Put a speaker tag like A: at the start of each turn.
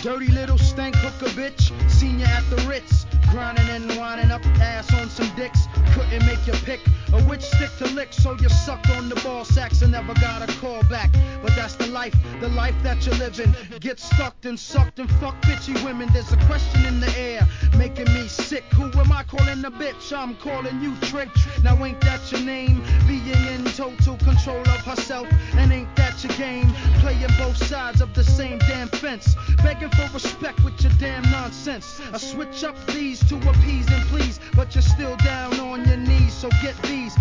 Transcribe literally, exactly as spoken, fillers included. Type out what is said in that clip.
A: Dirty little stank hooker bitch, senior at the Ritz, grinding and winding up ass on some dicks. Couldn't make your pick of which stick to lick, so you sucked on the ball sacks and never got a call back. But that's the life, the life that you're living. Get stuck and sucked and fuck bitchy women. There's a question in the air, making me sick. Who am I calling a bitch? I'm calling you Trick. Now ain't that your name? Being in total control of herself, and ain't that your game? Playing both sides of the same damn fence, begging for respect with your damn nonsense. I switch up these to appease and please, but you're still down on your knees, so get these.